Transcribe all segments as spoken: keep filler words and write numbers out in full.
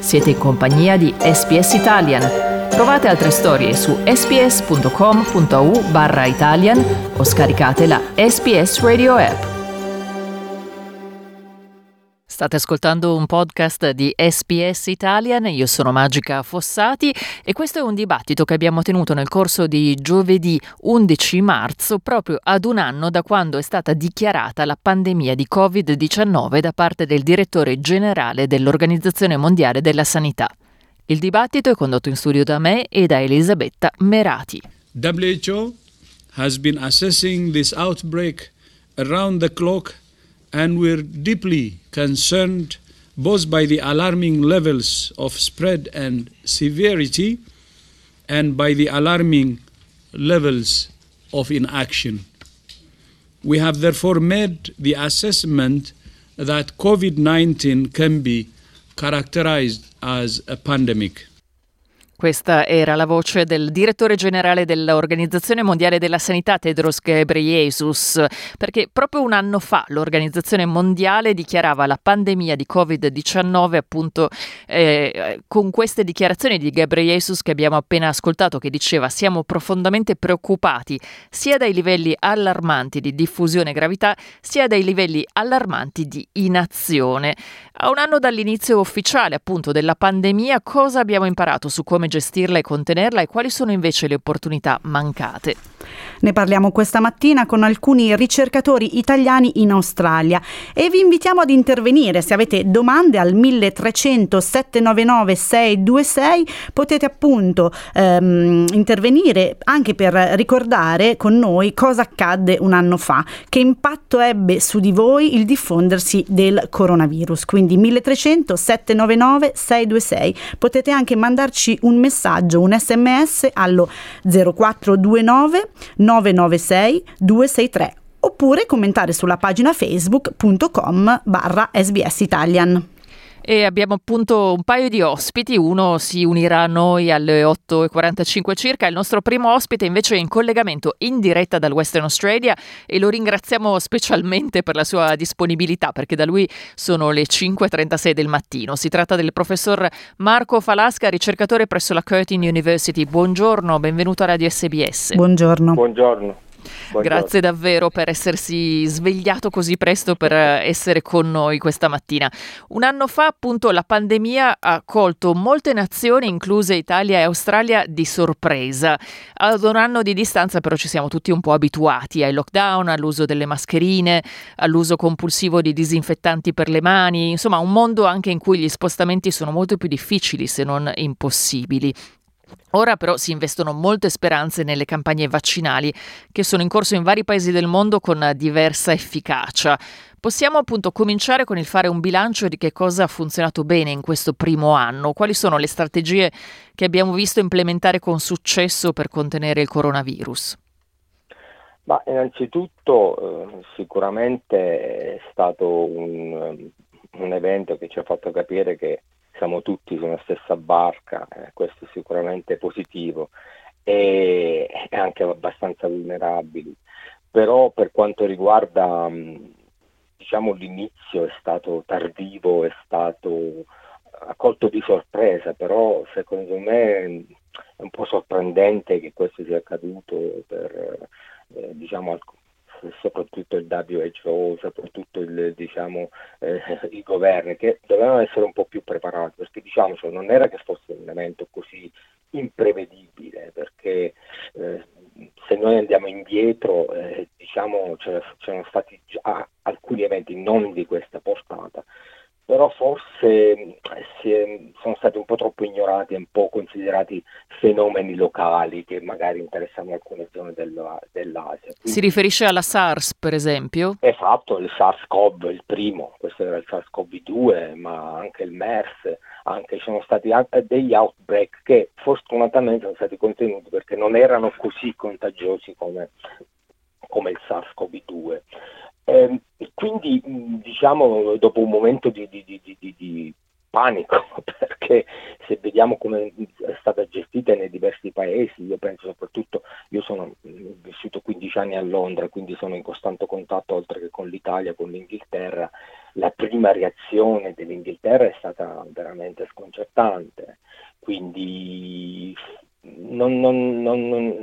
Siete in compagnia di S B S Italian. Trovate altre storie su sbs.com.au barra Italian o scaricate la S B S Radio app. State ascoltando un podcast di S B S Italian, io sono Magica Fossati e questo è un dibattito che abbiamo tenuto nel corso di giovedì undici marzo, proprio ad un anno da quando è stata dichiarata la pandemia di covid diciannove da parte del direttore generale dell'Organizzazione Mondiale della Sanità. Il dibattito è condotto in studio da me e da Elisabetta Merati. W H O has been assessing this outbreak around the clock and we're deeply concerned both by the alarming levels of spread and severity and by the alarming levels of inaction. We have therefore made the assessment that covid nineteen can be characterized as a pandemic. Questa era la voce del direttore generale dell'Organizzazione Mondiale della Sanità, Tedros Ghebreyesus, perché proprio un anno fa l'Organizzazione Mondiale dichiarava la pandemia di covid diciannove appunto eh, con queste dichiarazioni di Ghebreyesus che abbiamo appena ascoltato, che diceva: siamo profondamente preoccupati sia dai livelli allarmanti di diffusione e gravità sia dai livelli allarmanti di inazione. A un anno dall'inizio ufficiale appunto della pandemia, cosa abbiamo imparato su come gestirla e contenerla e quali sono invece le opportunità mancate? Ne parliamo questa mattina con alcuni ricercatori italiani in Australia e vi invitiamo ad intervenire. Se avete domande al mille trecento sette nove nove sei due sei potete appunto ehm, intervenire anche per ricordare con noi cosa accadde un anno fa, che impatto ebbe su di voi il diffondersi del coronavirus. Quindi mille trecento sette nove nove sei due sei. Potete anche mandarci un messaggio, un sms allo zero quattro due nove nove nove sei due sei tre oppure commentare sulla pagina facebook.com barra SBS Italian. E abbiamo appunto un paio di ospiti, uno si unirà a noi alle otto e quarantacinque circa, il nostro primo ospite invece è in collegamento in diretta dal Western Australia e lo ringraziamo specialmente per la sua disponibilità, perché da lui sono le cinque e trentasei del mattino. Si tratta del professor Marco Falasca, ricercatore presso la Curtin University. Buongiorno, benvenuto a Radio S B S. Buongiorno. Buongiorno. Buongiorno. Grazie davvero per essersi svegliato così presto per essere con noi questa mattina. Un anno fa appunto la pandemia ha colto molte nazioni, incluse Italia e Australia, di sorpresa. Ad un anno di distanza però ci siamo tutti un po' abituati ai lockdown, all'uso delle mascherine, all'uso compulsivo di disinfettanti per le mani, insomma un mondo anche in cui gli spostamenti sono molto più difficili se non impossibili. Ora però si investono molte speranze nelle campagne vaccinali che sono in corso in vari paesi del mondo con diversa efficacia. Possiamo appunto cominciare con il fare un bilancio di che cosa ha funzionato bene in questo primo anno. Quali sono le strategie che abbiamo visto implementare con successo per contenere il coronavirus? Ma innanzitutto eh, sicuramente è stato un, un evento che ci ha fatto capire che siamo tutti sulla stessa barca, eh, questo è sicuramente positivo e anche abbastanza vulnerabili, però per quanto riguarda mh, diciamo l'inizio è stato tardivo, è stato accolto di sorpresa, però secondo me è un po' sorprendente che questo sia accaduto per eh, diciamo al soprattutto il W H O, soprattutto il, diciamo, eh, i governi, che dovevano essere un po' più preparati, perché diciamo non era che fosse un evento così imprevedibile, perché eh, se noi andiamo indietro eh, diciamo c'erano stati già alcuni eventi non di questa portata, però forse si è, sono stati un po' troppo ignorati e un po' considerati fenomeni locali che magari interessano alcune zone della, dell'Asia. Quindi, si riferisce alla SARS, per esempio? Esatto, il SARS-CoV, il primo, questo era il SARS-CoV due, ma anche il MERS, anche ci sono stati anche degli outbreak che fortunatamente sono stati contenuti perché non erano così contagiosi come, come il SARS-CoV due. Eh, quindi diciamo dopo un momento di, di, di, di, di panico, perché se vediamo come è stata gestita nei diversi paesi, io penso soprattutto, io sono vissuto quindici anni a Londra, quindi sono in costante contatto oltre che con l'Italia, con l'Inghilterra, la prima reazione dell'Inghilterra è stata veramente sconcertante, quindi non, non, non, non,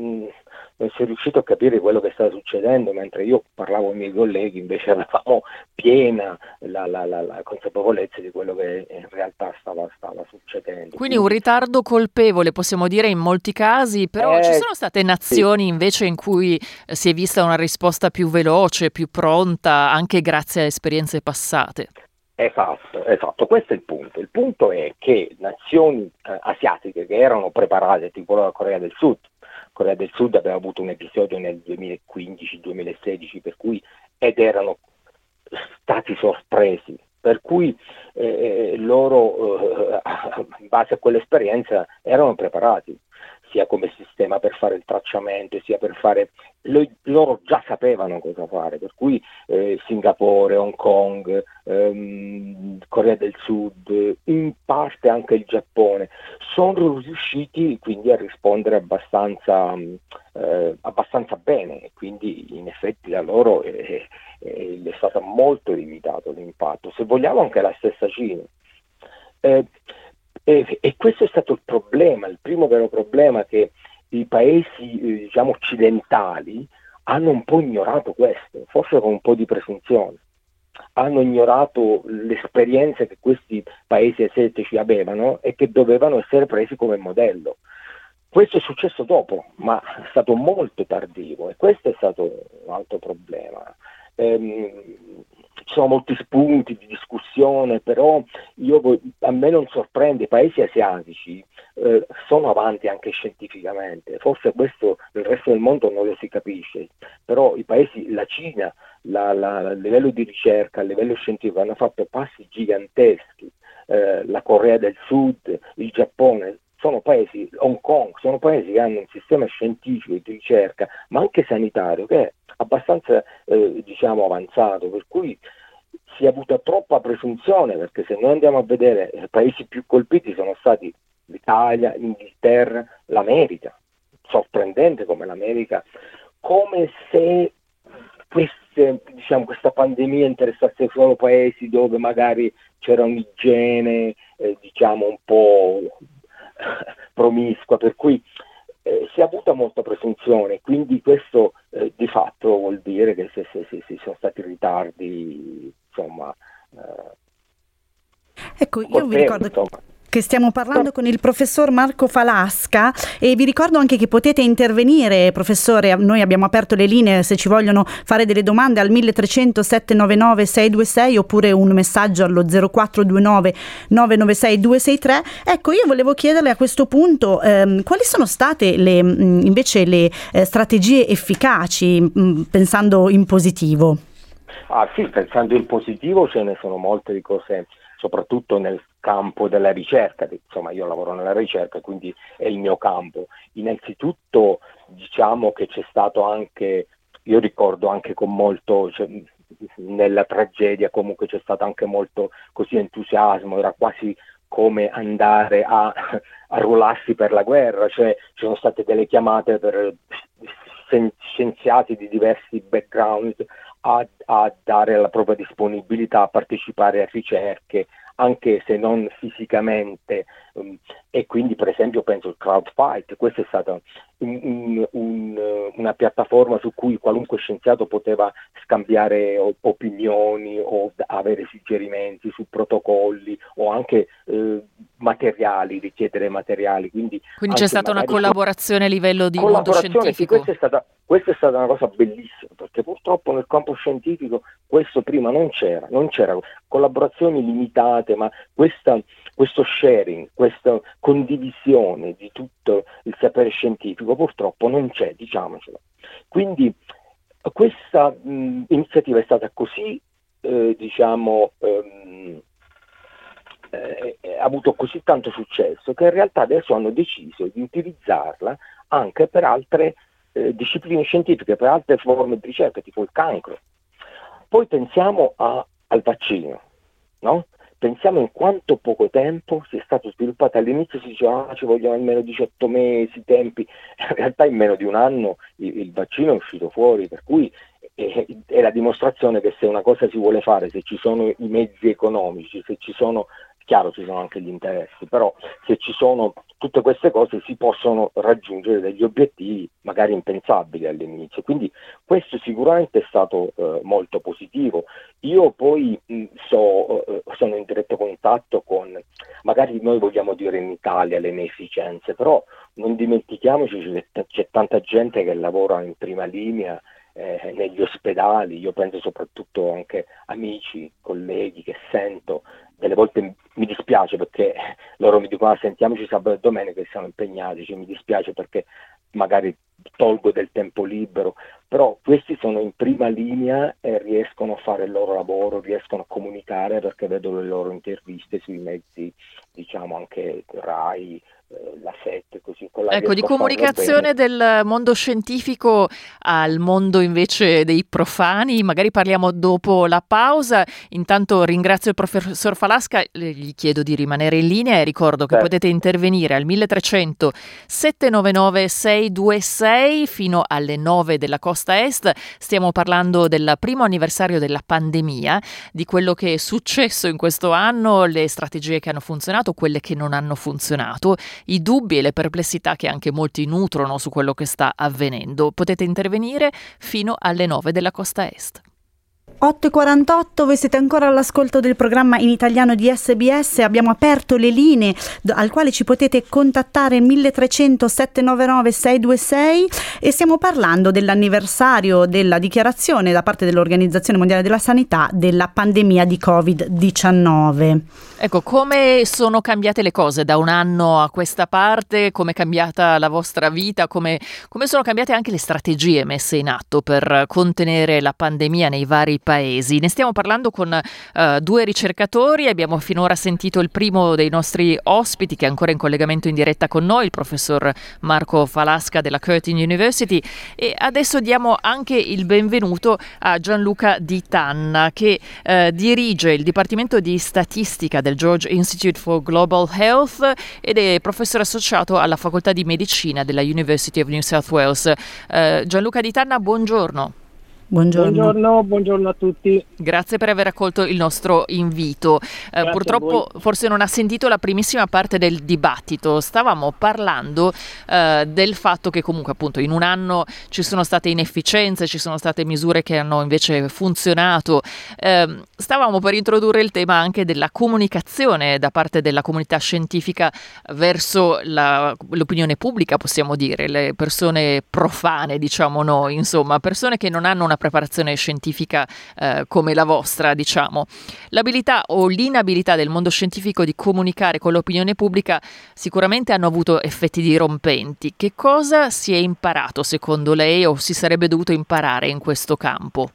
non si è riuscito a capire quello che stava succedendo, mentre io parlavo ai miei colleghi invece avevamo piena la, la, la, la consapevolezza di quello che in realtà stava, stava succedendo. Quindi un ritardo colpevole, possiamo dire, in molti casi, però eh, ci sono state nazioni invece in cui eh, si è vista una risposta più veloce, più pronta, anche grazie a esperienze passate. Esatto, esatto, questo è il punto. Il punto è che nazioni eh, asiatiche che erano preparate, tipo la Corea del Sud, Corea del Sud aveva avuto un episodio nel duemilaquindici duemilasedici per cui ed erano stati sorpresi, per cui eh, loro eh, in base a quell'esperienza erano preparati, sia come sistema per fare il tracciamento, sia per fare, lo, loro già sapevano cosa fare, per cui eh, Singapore, Hong Kong, ehm, Corea del Sud, in parte anche il Giappone, sono riusciti quindi a rispondere abbastanza, eh, abbastanza bene, quindi in effetti da loro è, è, è stato molto limitato l'impatto, se vogliamo anche la stessa Cina. Eh, E, e questo è stato il problema, il primo vero problema, che i paesi eh, diciamo occidentali hanno un po' ignorato questo, forse con un po' di presunzione, hanno ignorato le esperienze che questi paesi asiatici avevano e che dovevano essere presi come modello. Questo è successo dopo, ma è stato molto tardivo e questo è stato un altro problema. Ehm, ci sono molti spunti di discussione, però io, a me non sorprende, i paesi asiatici eh, sono avanti anche scientificamente, forse questo il resto del mondo non lo si capisce, però i paesi, la Cina, la, la, a livello di ricerca, a livello scientifico hanno fatto passi giganteschi, eh, la Corea del Sud, il Giappone, sono paesi, Hong Kong, sono paesi che hanno un sistema scientifico di ricerca, ma anche sanitario, che è abbastanza eh, diciamo avanzato, per cui si è avuta troppa presunzione, perché se noi andiamo a vedere i paesi più colpiti sono stati l'Italia, l'Inghilterra, l'America, sorprendente come l'America, come se queste, diciamo, questa pandemia interessasse solo paesi dove magari c'era un'igiene eh, diciamo un po' promiscua, per cui eh, si è avuta molta presunzione, quindi questo eh, di fatto vuol dire che se, se, se, se sono stati ritardi, insomma, eh, ecco, io vi ricordo insomma. che stiamo parlando con il professor Marco Falasca e vi ricordo anche che potete intervenire, professore, noi abbiamo aperto le linee se ci vogliono fare delle domande al milletrecento settecentonovantanove seicentoventisei oppure un messaggio allo zero quattro due nove nove nove sei due sei tre. Ecco, io volevo chiederle a questo punto ehm, quali sono state le, mh, invece le eh, strategie efficaci, mh, pensando in positivo. Ah sì, pensando in positivo ce ne sono molte di cose, soprattutto nel campo della ricerca, insomma io lavoro nella ricerca, quindi è il mio campo. Innanzitutto diciamo che c'è stato anche, io ricordo anche con molto, cioè, nella tragedia comunque c'è stato anche molto così entusiasmo, era quasi come andare a arruolarsi per la guerra, cioè ci sono state delle chiamate per scienziati di diversi background a, a dare la propria disponibilità a partecipare a ricerche, anche se non fisicamente, um, e quindi per esempio penso al CrowdFight, questa è stata un, un, un, una piattaforma su cui qualunque scienziato poteva scambiare o, opinioni o avere suggerimenti su protocolli o anche eh, materiali, richiedere materiali. Quindi, quindi c'è stata una collaborazione a livello di mondo scientifico. Sì, questa è stata, questa è stata una cosa bellissima, perché purtroppo nel campo scientifico questo prima non c'era, non c'era collaborazioni limitate, ma questa, questo sharing, questa condivisione di tutto il sapere scientifico purtroppo non c'è, diciamocelo. Quindi questa mh, iniziativa è stata così, eh, diciamo, ehm, eh, ha avuto così tanto successo che in realtà adesso hanno deciso di utilizzarla anche per altre eh, discipline scientifiche, per altre forme di ricerca, tipo il cancro. Poi pensiamo a, al vaccino, no? Pensiamo in quanto poco tempo si è stato sviluppato. All'inizio si diceva ah, ci vogliono almeno diciotto mesi, tempi, in realtà in meno di un anno il, il vaccino è uscito fuori, per cui è, è la dimostrazione che se una cosa si vuole fare, se ci sono i mezzi economici, se ci sono, chiaro ci sono anche gli interessi, però se ci sono tutte queste cose si possono raggiungere degli obiettivi magari impensabili all'inizio, quindi questo sicuramente è stato eh, molto positivo. Io poi mh, so, eh, sono in diretto contatto con, magari noi vogliamo dire in Italia le inefficienze, però non dimentichiamoci che c'è tanta gente che lavora in prima linea eh, negli ospedali, io penso soprattutto anche amici, colleghi che sento, delle volte mi dispiace perché loro mi dicono ah, sentiamoci sabato e domenica che siamo impegnati, cioè, mi dispiace perché magari tolgo del tempo libero, però questi sono in prima linea e riescono a fare il loro lavoro, riescono a comunicare perché vedo le loro interviste sui mezzi, diciamo anche Rai, eh, la sette, così con la Ecco, di riesco a farlo comunicazione bene. del mondo scientifico al mondo invece dei profani, magari parliamo dopo la pausa. Intanto ringrazio il professor Falasca, le- gli chiedo di rimanere in linea e ricordo che Certo. potete intervenire al milletrecento settecentonovantanove seicentoventisei fino alle nove della costa est. Stiamo parlando del primo anniversario della pandemia, di quello che è successo in questo anno, le strategie che hanno funzionato, quelle che non hanno funzionato, i dubbi e le perplessità che anche molti nutrono su quello che sta avvenendo. Potete intervenire fino alle nove della costa est. otto e quarantotto, voi siete ancora all'ascolto del programma in italiano di S B S, abbiamo aperto le linee d- al quale ci potete contattare milletrecento settecentonovantanove seicentoventisei e stiamo parlando dell'anniversario della dichiarazione da parte dell'Organizzazione Mondiale della Sanità della pandemia di covid diciannove. Ecco, come sono cambiate le cose da un anno a questa parte? Come è cambiata la vostra vita? Come, come sono cambiate anche le strategie messe in atto per contenere la pandemia nei vari paesi? Ne stiamo parlando con uh, due ricercatori. Abbiamo finora sentito il primo dei nostri ospiti che è ancora in collegamento in diretta con noi, il professor Marco Falasca della Curtin University, e adesso diamo anche il benvenuto a Gianluca Di Tanna che uh, dirige il Dipartimento di Statistica del George Institute for Global Health ed è professore associato alla Facoltà di Medicina della University of New South Wales. Uh, Gianluca Di Tanna, buongiorno. Buongiorno. Buongiorno, buongiorno a tutti. Grazie per aver accolto il nostro invito. Eh, purtroppo forse non ha sentito la primissima parte del dibattito. Stavamo parlando eh, del fatto che comunque appunto in un anno ci sono state inefficienze, ci sono state misure che hanno invece funzionato. Eh, stavamo per introdurre il tema anche della comunicazione da parte della comunità scientifica verso la, l'opinione pubblica, possiamo dire, le persone profane, diciamo noi, insomma, persone che non hanno una preparazione scientifica eh, come la vostra, diciamo. L'abilità o l'inabilità del mondo scientifico di comunicare con l'opinione pubblica sicuramente hanno avuto effetti dirompenti. Che cosa si è imparato secondo lei o si sarebbe dovuto imparare in questo campo?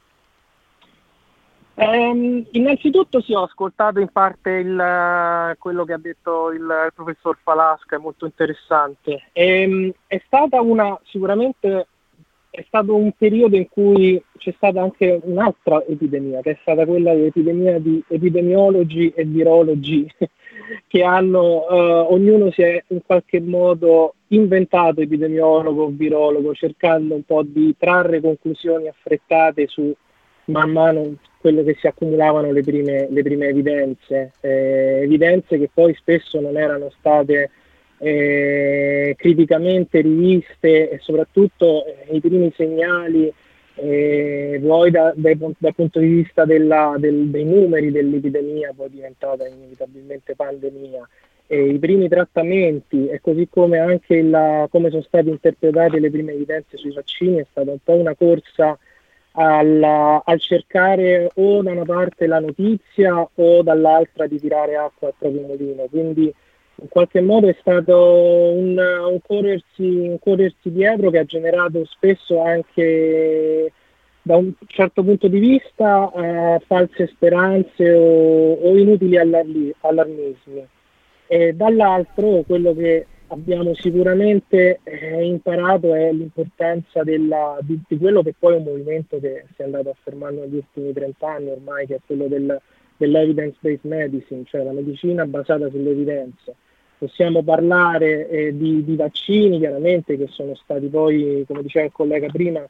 Eh, innanzitutto sì, ho ascoltato in parte il, quello che ha detto il, il professor Falasca, è molto interessante. E, è stata una sicuramente è stato un periodo in cui c'è stata anche un'altra epidemia, che è stata quella dell'epidemia di epidemiologi e virologi che hanno, eh, ognuno si è in qualche modo inventato epidemiologo o virologo, cercando un po' di trarre conclusioni affrettate su man mano quello che si accumulavano le prime, le prime evidenze, eh, evidenze che poi spesso non erano state Eh, criticamente riviste e soprattutto eh, i primi segnali eh, vuoi da, dai, dal punto di vista della, del, dei numeri dell'epidemia, poi diventata inevitabilmente pandemia, e i primi trattamenti e così come anche la, come sono state interpretate le prime evidenze sui vaccini è stata un po' una corsa al, al cercare o da una parte la notizia o dall'altra di tirare acqua al proprio mulino, quindi in qualche modo è stato un, un, corrersi, un corrersi dietro che ha generato spesso anche da un certo punto di vista eh, false speranze o, o inutili allarli, allarmismi. E dall'altro quello che abbiamo sicuramente eh, imparato è l'importanza della, di, di quello che poi è un movimento che si è andato affermando negli ultimi trent'anni ormai, che è quello del, dell'evidence-based medicine, cioè la medicina basata sulle evidenze. Possiamo parlare eh, di, di vaccini, chiaramente, che sono stati poi, come diceva il collega prima,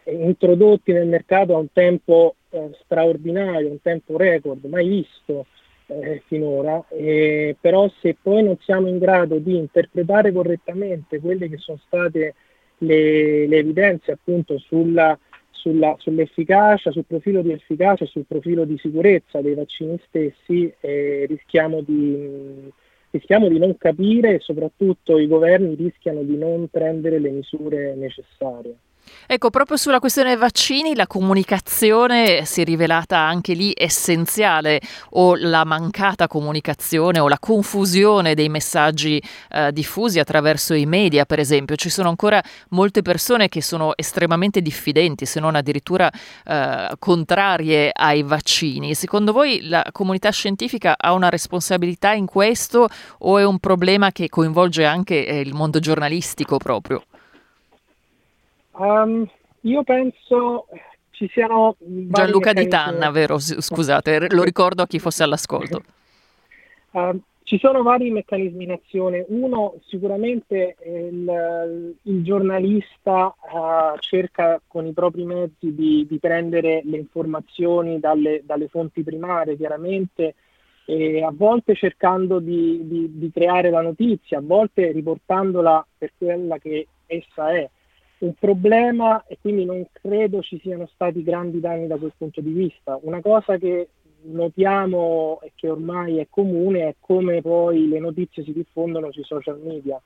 introdotti nel mercato a un tempo eh, straordinario, un tempo record, mai visto eh, finora, eh, però se poi non siamo in grado di interpretare correttamente quelle che sono state le, le evidenze appunto sulla, sulla, sull'efficacia, sul profilo di efficacia, sul profilo di sicurezza dei vaccini stessi, eh, rischiamo di... rischiamo di non capire e soprattutto i governi rischiano di non prendere le misure necessarie. Ecco, proprio sulla questione vaccini la comunicazione si è rivelata anche lì essenziale, o la mancata comunicazione o la confusione dei messaggi eh, diffusi attraverso i media, per esempio. Ci sono ancora molte persone che sono estremamente diffidenti, se non addirittura eh, contrarie ai vaccini. Secondo voi la comunità scientifica ha una responsabilità in questo, o è un problema che coinvolge anche eh, il mondo giornalistico proprio? Um, io penso ci siano vari Gianluca Di meccanismi. Tanna, vero? S- Scusate, lo ricordo a chi fosse all'ascolto. Uh, ci sono vari meccanismi in azione. Uno, sicuramente il, il giornalista uh, cerca con i propri mezzi di, di prendere le informazioni dalle, dalle fonti primarie, chiaramente, e a volte cercando di, di, di creare la notizia, a volte riportandola per quella che essa è. Un problema, e quindi non credo ci siano stati grandi danni da quel punto di vista. Una cosa che notiamo e che ormai è comune è come poi le notizie si diffondono sui social media.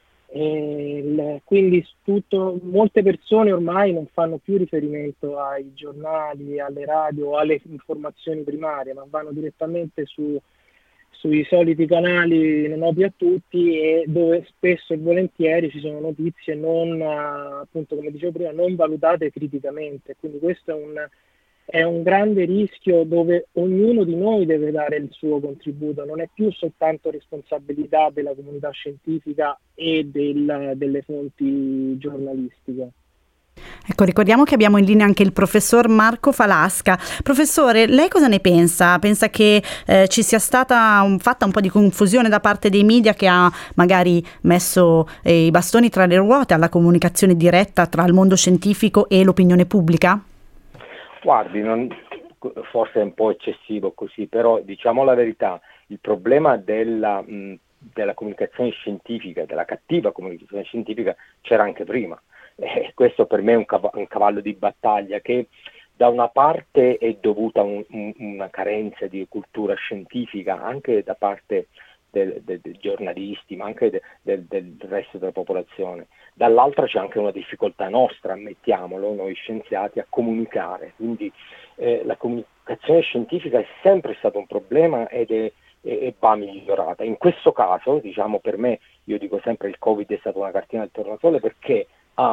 E il, quindi tutto, molte persone ormai non fanno più riferimento ai giornali, alle radio, alle informazioni primarie, ma vanno direttamente su sui soliti canali noti a tutti, e dove spesso e volentieri ci sono notizie non, appunto come dicevo prima, non valutate criticamente. Quindi questo è un, è un grande rischio dove ognuno di noi deve dare il suo contributo, non è più soltanto responsabilità della comunità scientifica e del, delle fonti giornalistiche. Ecco, ricordiamo che abbiamo in linea anche il professor Marco Falasca. Professore, lei cosa ne pensa? Pensa che eh, ci sia stata un, fatta un po' di confusione da parte dei media, che ha magari messo eh, i bastoni tra le ruote alla comunicazione diretta tra il mondo scientifico e l'opinione pubblica? Guardi, non, forse è un po' eccessivo così, però diciamo la verità, il problema della, mh, della comunicazione scientifica, della cattiva comunicazione scientifica, c'era anche prima. Eh, questo per me è un, cav- un cavallo di battaglia che da una parte è dovuta a un, un, una carenza di cultura scientifica anche da parte dei del, del giornalisti, ma anche de, del, del resto della popolazione. Dall'altra c'è anche una difficoltà nostra, ammettiamolo, noi scienziati, a comunicare. Quindi eh, la comunicazione scientifica è sempre stato un problema ed è, e va migliorata. In questo caso, diciamo, per me, io dico sempre, il Covid è stata una cartina del tornasole, perché ha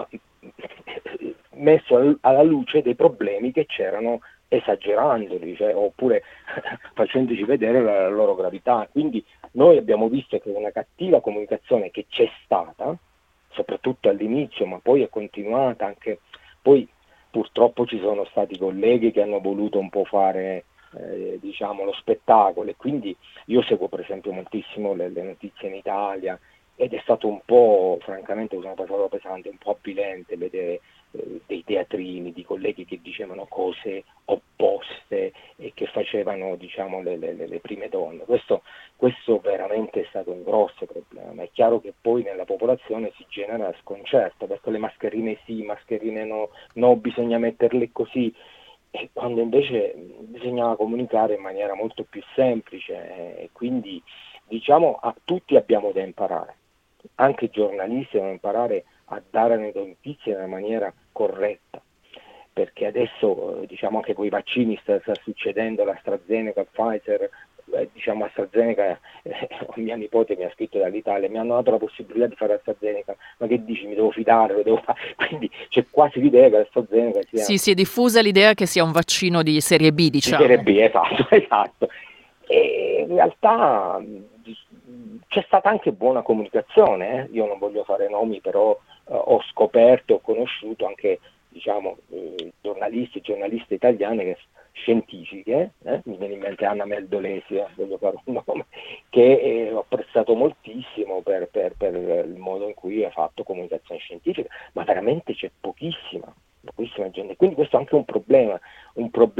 messo alla luce dei problemi che c'erano, esagerandoli, cioè, oppure facendoci vedere la loro gravità. Quindi noi abbiamo visto che una cattiva comunicazione che c'è stata, soprattutto all'inizio, ma poi è continuata anche, poi purtroppo ci sono stati colleghi che hanno voluto un po' fare eh, diciamo lo spettacolo, e quindi io seguo per esempio moltissimo le, le notizie in Italia, ed è stato un po', francamente, sono passato pesante, un po' avvilente vedere eh, dei teatrini di colleghi che dicevano cose opposte e che facevano, diciamo, le, le, le prime donne. Questo, questo veramente è stato un grosso problema. È chiaro che poi nella popolazione si genera sconcerto, perché le mascherine sì, mascherine no, no, bisogna metterle così, e quando invece bisognava comunicare in maniera molto più semplice, e quindi diciamo a tutti abbiamo da imparare. Anche i giornalisti devono imparare a dare le notizie in una maniera corretta, perché adesso diciamo anche con i vaccini sta, sta succedendo, l'AstraZeneca, Pfizer, eh, diciamo AstraZeneca, eh, mia nipote mi ha scritto dall'Italia, mi hanno dato la possibilità di fare AstraZeneca, ma che dici, mi devo fidare, lo devo fare? Quindi c'è quasi l'idea che l'AstraZeneca sia... Sì, si è diffusa l'idea che sia un vaccino di serie B, diciamo. Di serie B, esatto, esatto. E in realtà c'è stata anche buona comunicazione, eh? Io non voglio fare nomi, però eh, ho scoperto, ho conosciuto anche, diciamo, eh, giornalisti e giornaliste italiane che, scientifiche, eh? Mi viene in mente Anna Meldolesi, eh? Voglio fare un nome, che eh, ho apprezzato moltissimo per, per, per il modo in cui ha fatto comunicazione scientifica, ma veramente c'è pochissima, pochissima gente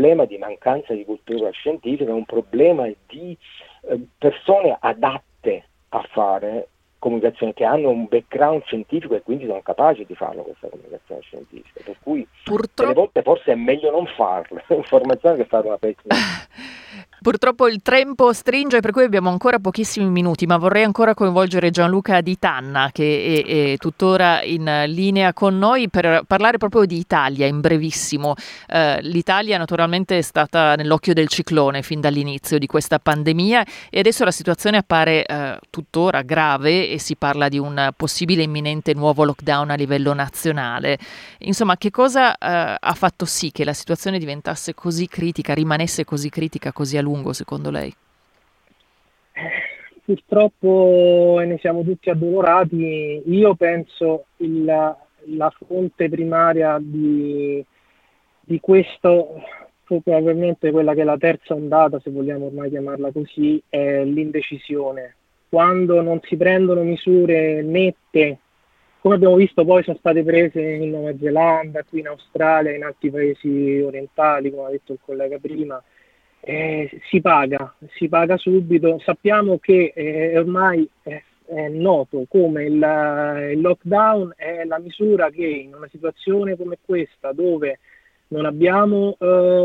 problema di mancanza di cultura scientifica, è un problema di eh, persone adatte a fare comunicazione, che hanno un background scientifico e quindi sono capaci di farlo questa comunicazione scientifica, per cui Purtroppo... delle volte forse è meglio non farla, informazione, che fare una pessima. Purtroppo il tempo stringe, per cui abbiamo ancora pochissimi minuti, ma vorrei ancora coinvolgere Gianluca Di Tanna, che è, è tuttora in linea con noi, per parlare proprio di Italia in brevissimo. Eh, L'Italia naturalmente è stata nell'occhio del ciclone fin dall'inizio di questa pandemia e adesso la situazione appare eh, tuttora grave e si parla di un possibile imminente nuovo lockdown a livello nazionale. Insomma, che cosa eh, ha fatto sì che la situazione diventasse così critica, rimanesse così critica così a lungo, secondo lei? Purtroppo ne siamo tutti addolorati. Io penso il, la fonte primaria di, di questo, probabilmente quella che è la terza ondata, se vogliamo ormai chiamarla così, è l'indecisione. Quando non si prendono misure nette, come abbiamo visto poi sono state prese in Nuova Zelanda, qui in Australia, in altri paesi orientali, come ha detto il collega prima, Eh, si paga, si paga subito. Sappiamo che eh, ormai è, è noto come il, il lockdown è la misura che in una situazione come questa, dove non abbiamo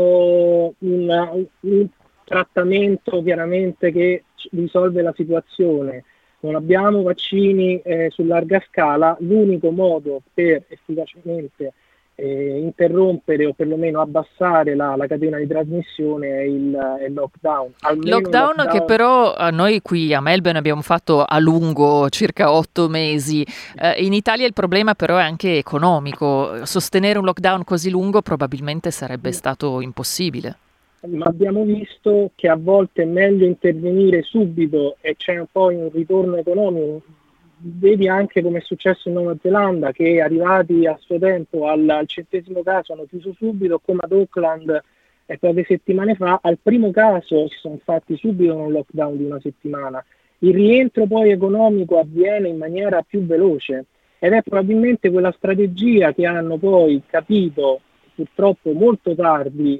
eh, un, un trattamento chiaramente che risolve la situazione, non abbiamo vaccini eh, su larga scala, l'unico modo per efficacemente Eh, interrompere o perlomeno abbassare la, la catena di trasmissione è il, è il lockdown. Almeno lockdown, lockdown che però a noi qui a Melbourne abbiamo fatto a lungo, circa otto mesi. Eh, in Italia il problema però è anche economico. Sostenere un lockdown così lungo probabilmente sarebbe mm. stato impossibile. Ma abbiamo visto che a volte è meglio intervenire subito e c'è un po' un ritorno economico. Vedi anche come è successo in Nuova Zelanda, che arrivati a suo tempo al, al centesimo caso hanno chiuso subito, come ad Auckland eh, poche settimane fa, al primo caso si sono fatti subito un lockdown di una settimana. Il rientro poi economico avviene in maniera più veloce ed è probabilmente quella strategia che hanno poi capito purtroppo molto tardi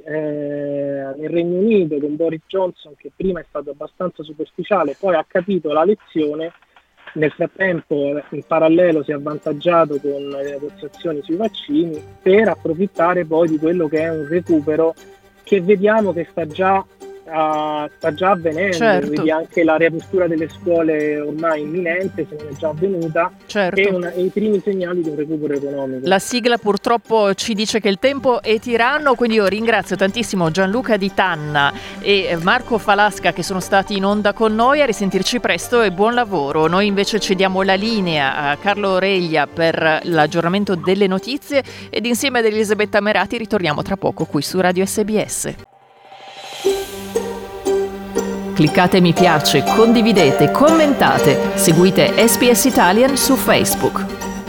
eh, nel Regno Unito con Boris Johnson, che prima è stato abbastanza superficiale, poi ha capito la lezione. Nel frattempo in parallelo si è avvantaggiato con le negoziazioni sui vaccini per approfittare poi di quello che è un recupero che vediamo che sta già, uh, sta già avvenendo. Certo. Vedi anche la riapertura delle scuole ormai imminente, se non è già avvenuta, certo. e, una, e i primi segnali di un recupero economico. La sigla purtroppo ci dice che il tempo è tiranno, quindi io ringrazio tantissimo Gianluca Di Tanna e Marco Falasca che sono stati in onda con noi. A risentirci presto e buon lavoro. Noi invece cediamo la linea a Carlo Oreglia per l'aggiornamento delle notizie ed insieme ad Elisabetta Merati ritorniamo tra poco qui su Radio S B S. Cliccate mi piace, condividete, commentate, seguite S B S Italian su Facebook.